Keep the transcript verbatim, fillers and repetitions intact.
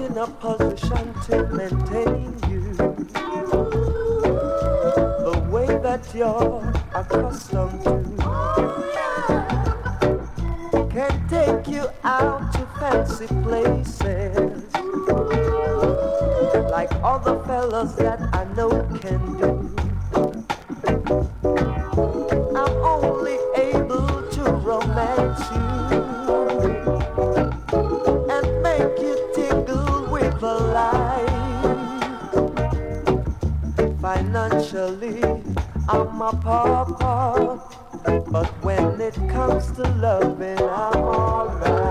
in a position to maintain you the way that you're accustomed to. Can take you out to fancy places like all the fellas that I know can do. I'm only able to romance you and make you tingle with the light. Financially, I'm a pauper, but when it comes to loving, I'm alright.